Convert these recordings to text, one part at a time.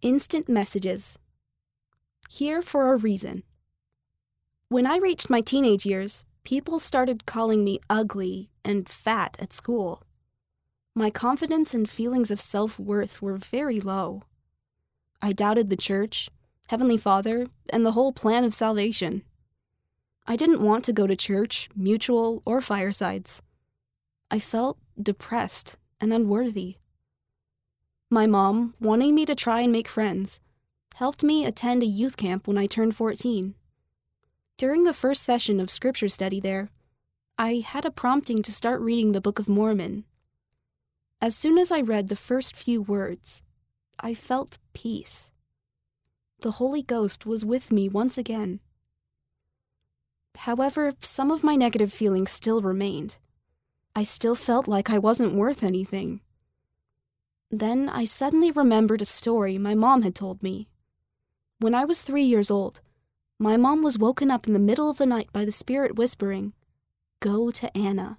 Instant messages. Here for a reason. When I reached my teenage years, people started calling me ugly and fat at school. My confidence and feelings of self-worth were very low. I doubted the church, Heavenly Father, and the whole plan of salvation. I didn't want to go to church, mutual, or firesides. I felt depressed and unworthy. My mom, wanting me to try and make friends, helped me attend a youth camp when I turned 14. During the first session of scripture study there, I had a prompting to start reading the Book of Mormon. As soon as I read the first few words, I felt peace. The Holy Ghost was with me once again. However, some of my negative feelings still remained. I still felt like I wasn't worth anything. Then I suddenly remembered a story my mom had told me. When I was 3 years old, my mom was woken up in the middle of the night by the Spirit whispering, "Go to Anna."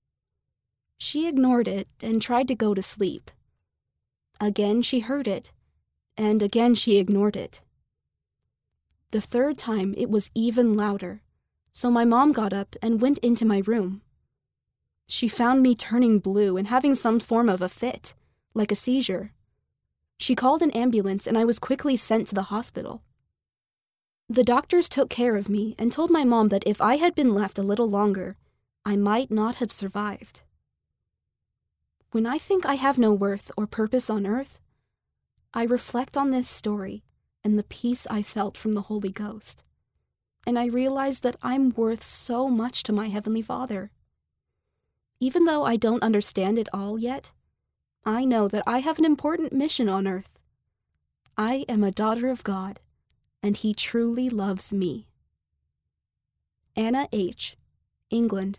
She ignored it and tried to go to sleep. Again she heard it, and again she ignored it. The third time it was even louder, so my mom got up and went into my room. She found me turning blue and having some form of a fit, like a seizure. She called an ambulance and I was quickly sent to the hospital. The doctors took care of me and told my mom that if I had been left a little longer, I might not have survived. When I think I have no worth or purpose on earth, I reflect on this story and the peace I felt from the Holy Ghost, and I realize that I'm worth so much to my Heavenly Father. Even though I don't understand it all yet, I know that I have an important mission on earth. I am a daughter of God, and He truly loves me. Anna H., England.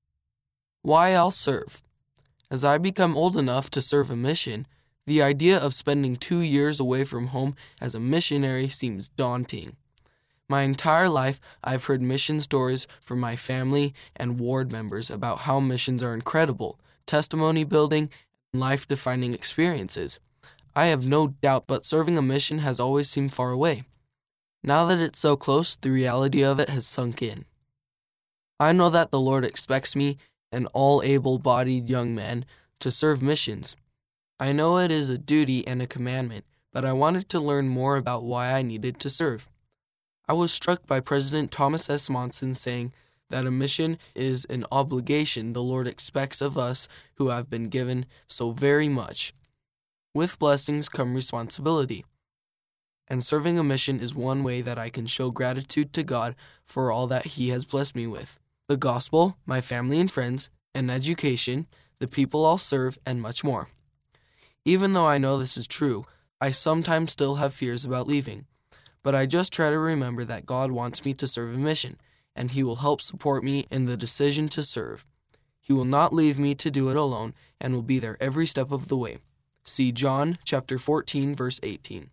Why I'll serve. As I become old enough to serve a mission, the idea of spending 2 years away from home as a missionary seems daunting. My entire life, I've heard mission stories from my family and ward members about how missions are incredible, testimony-building, and life-defining experiences. I have no doubt, but serving a mission has always seemed far away. Now that it's so close, the reality of it has sunk in. I know that the Lord expects me, an all-able-bodied young man, to serve missions. I know it is a duty and a commandment, but I wanted to learn more about why I needed to serve. I was struck by President Thomas S. Monson saying that a mission is an obligation the Lord expects of us who have been given so very much. With blessings come responsibility. And serving a mission is one way that I can show gratitude to God for all that He has blessed me with. The gospel, my family and friends, and education, the people I'll serve, and much more. Even though I know this is true, I sometimes still have fears about leaving. But I just try to remember that God wants me to serve a mission, and He will help support me in the decision to serve. He will not leave me to do it alone, and will be there every step of the way. See John chapter 14, verse 18.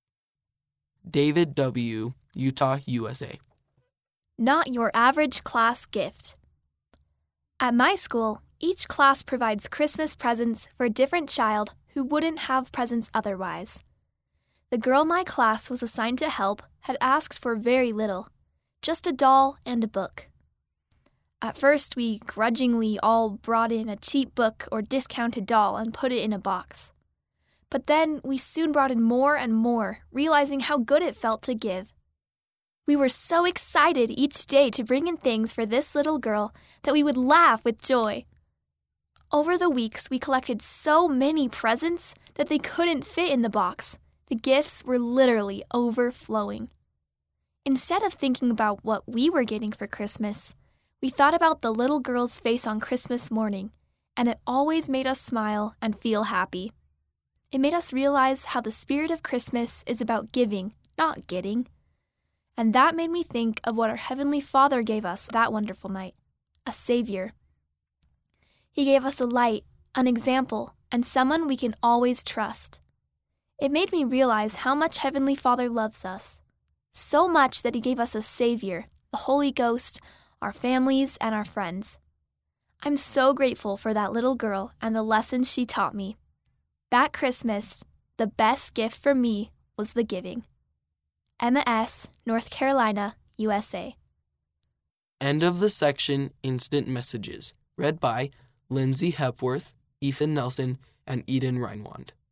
David W., Utah, USA. Not your average class gift. At my school, each class provides Christmas presents for a different child who wouldn't have presents otherwise. The girl my class was assigned to help had asked for very little, just a doll and a book. At first, we grudgingly all brought in a cheap book or discounted doll and put it in a box. But then we soon brought in more and more, realizing how good it felt to give. We were so excited each day to bring in things for this little girl that we would laugh with joy. Over the weeks, we collected so many presents that they couldn't fit in the box. The gifts were literally overflowing. Instead of thinking about what we were getting for Christmas, we thought about the little girl's face on Christmas morning, and it always made us smile and feel happy. It made us realize how the spirit of Christmas is about giving, not getting. And that made me think of what our Heavenly Father gave us that wonderful night, a Savior. He gave us a light, an example, and someone we can always trust. It made me realize how much Heavenly Father loves us, so much that He gave us a Savior, the Holy Ghost, our families, and our friends. I'm so grateful for that little girl and the lessons she taught me. That Christmas, the best gift for me was the giving. Emma S., North Carolina, USA. End of the section Instant Messages, read by Lindsay Hepworth, Ethan Nelson, and Eden Reinwand.